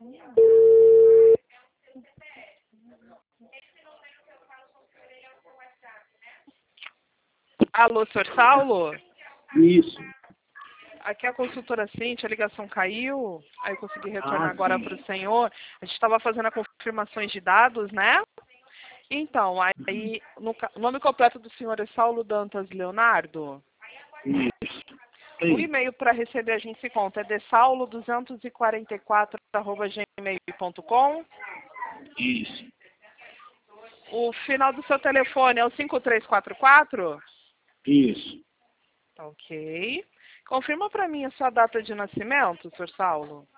Alô, senhor Saulo? Isso. Aqui é a consultora Cintia, a ligação caiu, aí eu consegui retornar agora Sim. para o senhor. A gente estava fazendo a confirmações de dados, né? Então, aí, o nome completo do senhor é Saulo Dantas Leonardo? Isso. O Sim. e-mail para receber a gente se conta é desaulo244@gmail.com. Isso. O final do seu telefone é o 5344? Isso. Ok. Confirma para mim a sua data de nascimento, senhor Saulo.